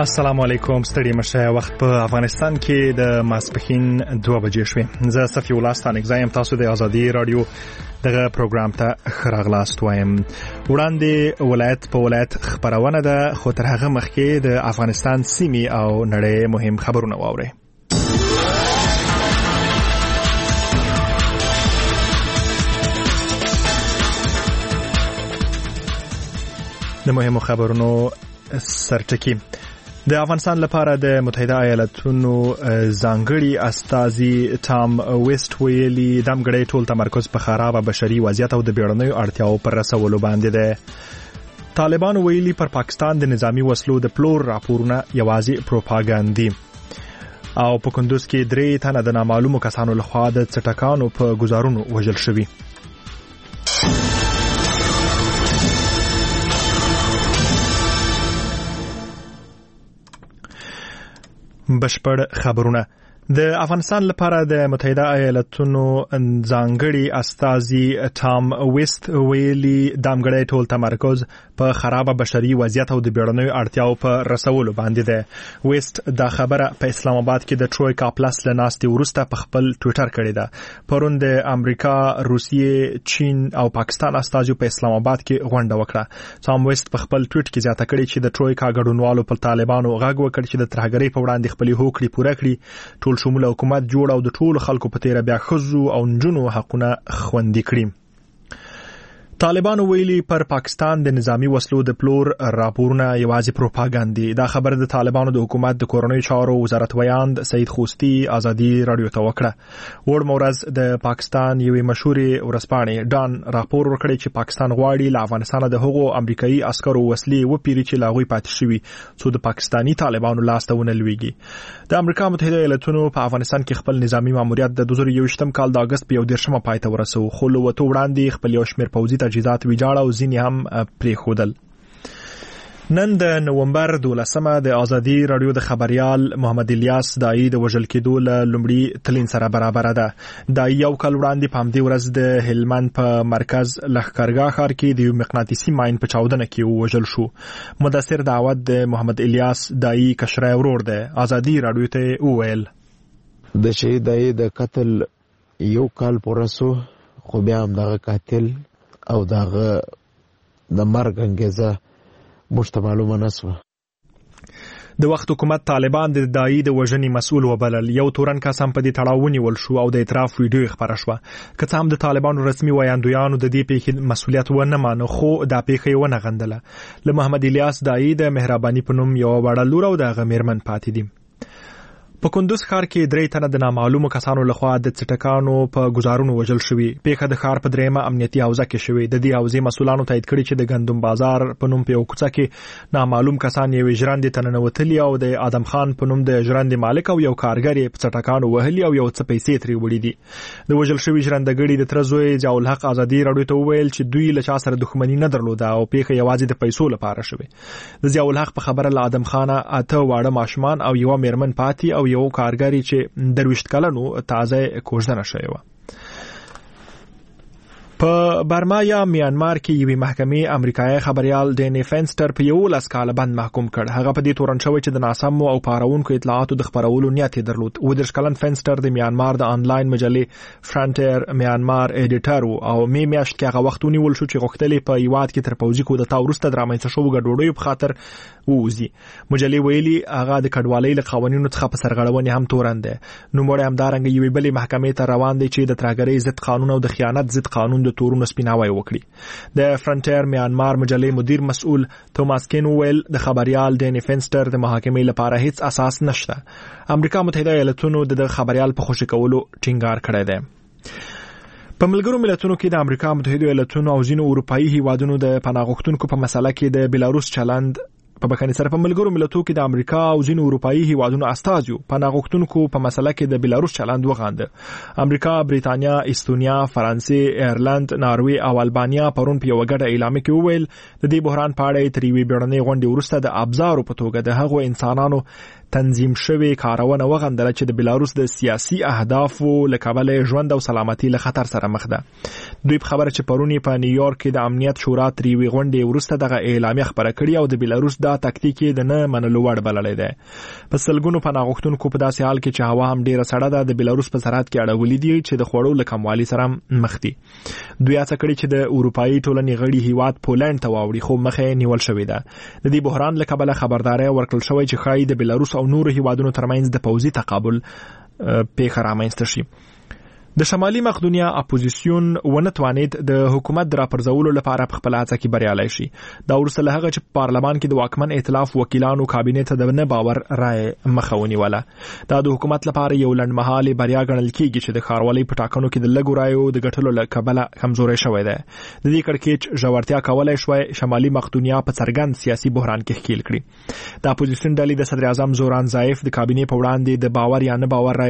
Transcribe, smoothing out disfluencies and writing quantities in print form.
السلام علیکم. ستړي مشه. وخت په افغانستان کې د ماسپښین 2 بجې شوې. زه صفی الله ستانک زایم. تاسو د ازادي رادیو دغه پروګرام ته خراغلاست وایم. وړاندې ولایت په ولایت خبرونه ده، خو تر هغه مخکې د افغانستان سیمې او نړۍ مهم خبرونه واورئ. د مهمو خبرونو سرټکی. د افغانستان لپاره د متحده ایالاتونو ځانګړي استازي ټام ویسټ ویلي دمګړی ټول تمرکز په خراب بشري وضعیت او د بیړنیو اړتیاو پر رسولو باندې ده. طالبان ویلي پر پاکستان د نظامی وسلو د پلور راپورونه یوازې پروپاګاندا او په کندوز کې 3 تنه د نامعلومو کسانو لخوا د څټکانو په گزارونو وژل شوي. بشپړ خبرونه. د افغانستان لپاره د متحده ایالاتونو ځانګړي استازي ټام ویسټ ویلي دمګړی ټول تمرکز په خراب بشري وضعیت او د بیړنیو اړتیاو په رسولو باندې ده. ویسټ دا خبره په اسلام آباد کې د ټرویکا پلس لناستي ورسته په خپل ټوئیټر کړی ده. پرون د امریکا، روسیې، چین او پاکستان استازي په اسلام آباد کې غونډه وکړه. ټام ویسټ په خپل ټویټ کې زیاته کړې چې د ټرویکا ګډونوالو په طالبانو غږ وکړ چې د ترهګرۍ په وړاندې خپل هوکړې پوره کړي، ټول شمول حکومت جوړ او د ټولو خلکو په تیر بیا خزو او نجونو حقونه خوندي کړي. طالبان ویلي پر پاکستان د نظامی وسلو د پلور راپورونه یوازې پروپاګاندا. دا خبر د طالبانو د حکومت د کورنۍ چارو وزارت ویاند سید خوستی ازادي رادیو ته وکړه. وړ مورز د پاکستان یوې مشهورې ورځپاڼې ډان راپور ورکړی چې پاکستان غواړي له افغانستان د هغو امریکایي عسکرو وسلې وپیري چې لاغوي پاتې شوي څو د پاکستانی طالبانو لاسته ونه لويږي. د امریکا متحده ایالاتونو په افغانستان کې خپل نظامی ماموریت د 2021م کال د اگست په 1 پای ته ورسو، خو له وته وړاندې خپل یو شمېر پوځي تجهیزات ویجاړ او ځینې هم پریښودل. نن د نومبر 12مه د ازادي رادیو د خبريال محمد الیاس دای د وژل کېدو له لومړي تلین سره برابر ده. دای یو کال وړاندې په همدې ورځ د هلمند په مرکز لښکرګاه ښار کې د یو مقناطیسي ماین په چاودنه کې وژل شو. مدثر دعوت د محمد الیاس دای کشرای ورور ده. ازادي رادیو ته وویل د شهید دای د قتل یو کال پورسو، خو بیا هم دغه قاتل او دغه د مرګ انګیزه مشته معلومه نسوه. د وخت حکومت طالبان د دای د وژنې مسؤل وبلل. یو تورن کس هم په دې تړاو ونیول شو او د اعتراف ویډیو خبره شوه. که څه هم د طالبانو رسمي ویاندویانو د دې پیښې مسؤلیت ونه مانه، خو دا پیښه ونه غندله. له محمد الیاس دای د مهرباني په نوم یو وړه لور او د غمیرمن پاتې دي. په کندوز ښار کې 3 تنه د نامعلومو کسانو لخوا د څټکانو په گزارونو وژل شوي. پیښه د ښار په 3مه امنیتي حوزه کې شوې. د دې حوزې مسؤلانو تایید کړي چې د ګندم بازار په نوم په یو کوڅه کې نامعلوم کسان یو ژرندې ته ننوتلي او د آدم خان په نوم د ژرندې مالک او یو کارګر په څټکانو وهلي او یو څه پیسې ترې وړي دي. د وژل شوي ژرندګړي د تر زوی ضیاء الحق ازادي رادیو ته وویل چې دوی له چا سره دښمني نه درلوده او پیښه یوازې د پیسو لپاره شوې. د ضیاء الحق په خبره له آدم خان 8 واړه ماشومان او یو میرمن پاتې او یو کارګر چې 20 کلنو تازه کوژدنه شوی و. په برما یا میانمار کې یوې محکمې امریکایي خبريال ډینی فینسټر په 11 کال بند محکوم کړ. هغه په دې تورن شوی چې د ناسمو او پارونکو اطلاعاتو د خبرولو نیت درلود. 19 کلن فینسټر د میانمار د آنلاین مجلې فرانټیر میانمار ایډیټر او میاشت کې هغه وخت ونیول شو چې غوښتلې په یواد کې تر پوځي کودتا وروسته درامنځته شو ګډوډۍ په خاطر ووزي. مجلې ویلي هغه د کډوالۍ له قوانینو څخه په سرغړونې هم تورن ده. نو مړ هم دارنګ یوې بلې محکمې ته روان دي چې د ترهګرۍ ضد قانون او د خیانت ضد قانون د تورونو سپیناوی وکړي. د فرانټیر میانمار مجلې مدیر مسؤل توماس کین ویل د خبريال ډینی فینسټر د محاکمې لپاره هیڅ اساس نشته. امریکا متحده ایالاتونو د خبريال په خوشی کولو ټینګار کړی دی. په ملګرو ملتونو کې د امریکا متحده ایالاتونو او ځینو اروپایي هیوادونو د پناه غوښتونکو په مسله کې د بیلاروس چلند په بخښنې سره په ملګرو ملتونو کې د امریکا او ځینو اروپایي هیوادونو استازیو پناه غوښتونکو په مسله کې د بیلاروس چلند وغانده. امریکا، بریتانیا، استونیا، فرانسې، ایرلند، ناروې او البانیا پرون په یو غټه اعلامیه کې وویل د دې بحران په اړه تر یوې بیړنۍ غونډې وروسته د ابزارو په توګه د هغو انسانانو تنظیم شوی کارونه وغندله چې د بیلاروس د سیاسي اهدافو لکبل ژوند او سلامتي له خطر سره مخ ده. دوی په خبره چې پرونی په نیویارک کې د امنیت شورا تریوي غونډې وروسته دغه اعلامیه خبره کړې او د بیلاروس دا تکتیک د نه منلو وړ بللی دی. په سلګونو پناه غوښتونکو په داسې حال کې چې هوا هم ډیره سړه ده د بیلاروس په سرحد کې اړولي دي چې د خوړو له کموالي سره مخ دي. دوی هڅه کړې چې د اروپایي ټولنې غړي هیواد پولند ته واوړي خو مخه نیول شوې ده. د دې بحران له کبله خبرداري ورکړل شوې چې ښایي د بیلاروس او نورو هیوادونو ترمنځ د پوځي تقابل پیښه رامنځته شي. د شمالي مقدونیا اپوزیسیون ونه توانید د حکومت د راپرځولو لپاره په خپل هڅه کې بریالي شي. دا وروسته له هغه چې پارلمان کې د واکمن ائتلاف وکیلانو کابینې ته د نه باور رائے مخه ونیوله. دا د حکومت لپاره یو لنډمهاله بریا ګڼل کیږي چې د ښاروالۍ په ټاکنو کې د لږو رایو د ګټلو له کبله کمزوري شوې ده. د دې کړکېچ ژورتیا کولای شوی شمالي مقدونیا په څرګند سیاسي بحران کې ښکیل کړي. د اپوزیسیون ډلې د صدر اعظم زوران ظریف د کابینې په وړاندې د باور یا نه باور